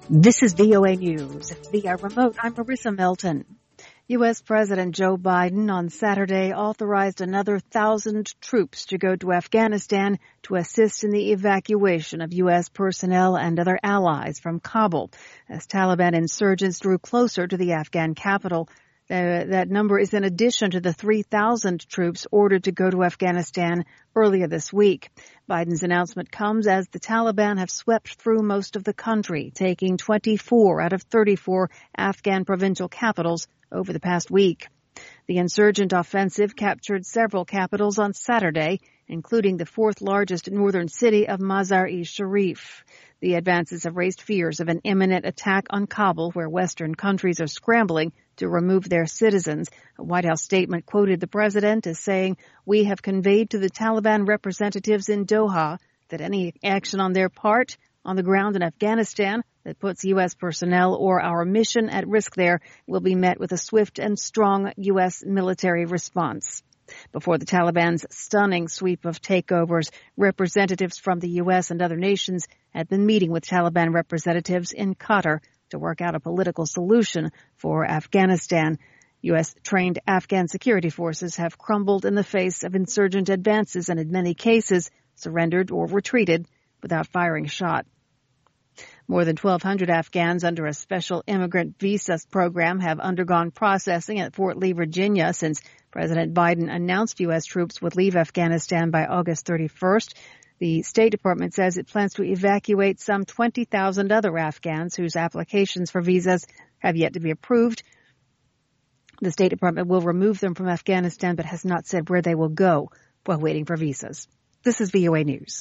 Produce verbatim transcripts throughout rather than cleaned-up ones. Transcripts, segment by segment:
This is V O A News. Via remote, I'm Marissa Melton. U S. President Joe Biden on Saturday authorized another thousand troops to go to Afghanistan to assist in the evacuation of U S personnel and other allies from Kabul as Taliban insurgents drew closer to the Afghan capital. Uh, that number is in addition to the three thousand troops ordered to go to Afghanistan earlier this week. Biden's announcement comes as the Taliban have swept through most of the country, taking twenty-four out of thirty-four Afghan provincial capitals over the past week. The insurgent offensive captured several capitals on Saturday, including the fourth largest northern city of Mazar-e-Sharif. The advances have raised fears of an imminent attack on Kabul, where Western countries are scrambling to remove their citizens. A White House statement quoted the president as saying, "We have conveyed to the Taliban representatives in Doha that any action on their part on the ground in Afghanistan that puts U S personnel or our mission at risk there will be met with a swift and strong U S military response." Before the Taliban's stunning sweep of takeovers, representatives from the U S and other nations had been meeting with Taliban representatives in Qatar to work out a political solution for Afghanistan. U S-trained Afghan security forces have crumbled in the face of insurgent advances and in many cases surrendered or retreated without firing a shot. More than twelve hundred Afghans under a special immigrant visa program have undergone processing at Fort Lee, Virginia, since President Biden announced U S troops would leave Afghanistan by August thirty-first. The State Department says it plans to evacuate some twenty thousand other Afghans whose applications for visas have yet to be approved. The State Department will remove them from Afghanistan but has not said where they will go while waiting for visas. This is V O A News.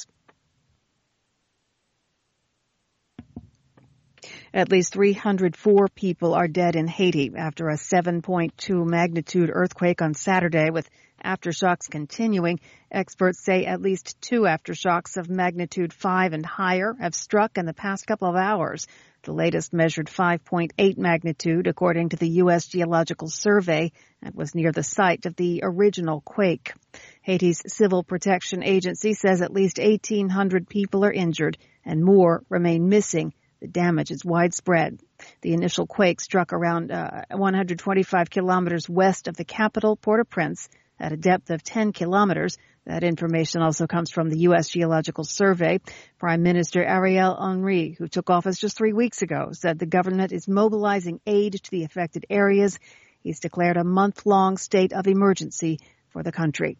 At least three hundred four people are dead in Haiti after a seven point two magnitude earthquake on Saturday, with aftershocks continuing. Experts say at least two aftershocks of magnitude five and higher have struck in the past couple of hours. The latest measured five point eight magnitude, according to the U S. Geological Survey, and was near the site of the original quake. Haiti's Civil Protection Agency says at least eighteen hundred people are injured and more remain missing. The damage is widespread. The initial quake struck around uh, one hundred twenty-five kilometers west of the capital, Port-au-Prince, at a depth of ten kilometers. That information also comes from the U S. Geological Survey. Prime Minister Ariel Henry, who took office just three weeks ago, said the government is mobilizing aid to the affected areas. He's declared a month-long state of emergency for the country.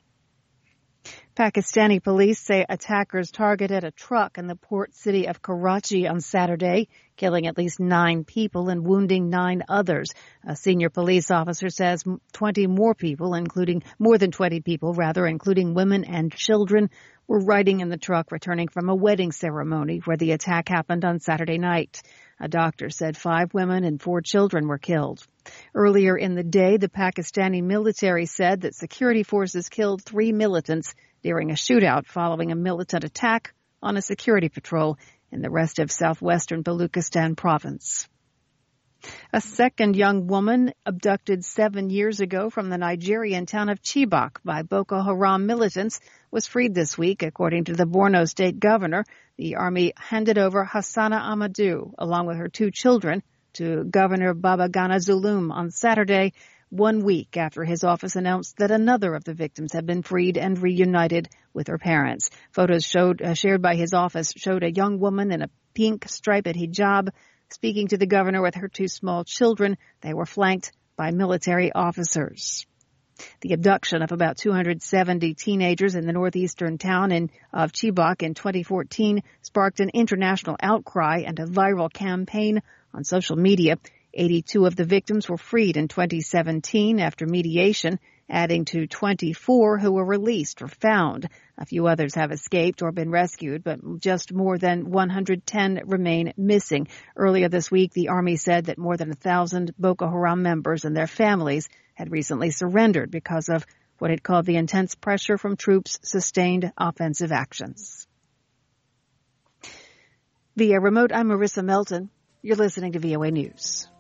Pakistani police say attackers targeted a truck in the port city of Karachi on Saturday, killing at least nine people and wounding nine others. A senior police officer says twenty more people, including more than twenty people, rather, including women and children, were riding in the truck returning from a wedding ceremony where the attack happened on Saturday night. A doctor said five women and four children were killed. Earlier in the day, the Pakistani military said that security forces killed three militants during a shootout following a militant attack on a security patrol in the rest of southwestern Baluchistan province. A second young woman abducted seven years ago from the Nigerian town of Chibok by Boko Haram militants was freed this week, according to the Borno state governor. The army handed over Hassana Amadou, along with her two children, to Governor Babagana Zulum on Saturday, one week after his office announced that another of the victims had been freed and reunited with her parents. Photos showed, uh, shared by his office showed a young woman in a pink striped hijab speaking to the governor with her two small children. They were flanked by military officers. The abduction of about two hundred seventy teenagers in the northeastern town in, of Chibok in twenty fourteen sparked an international outcry and a viral campaign on social media. eighty-two of the victims were freed in twenty seventeen after mediation, adding to twenty-four who were released or found. A few others have escaped or been rescued, but just more than one hundred ten remain missing. Earlier this week, the Army said that more than one thousand Boko Haram members and their families had recently surrendered because of what it called the intense pressure from troops' sustained offensive actions. Via remote, I'm Marissa Melton. You're listening to V O A News.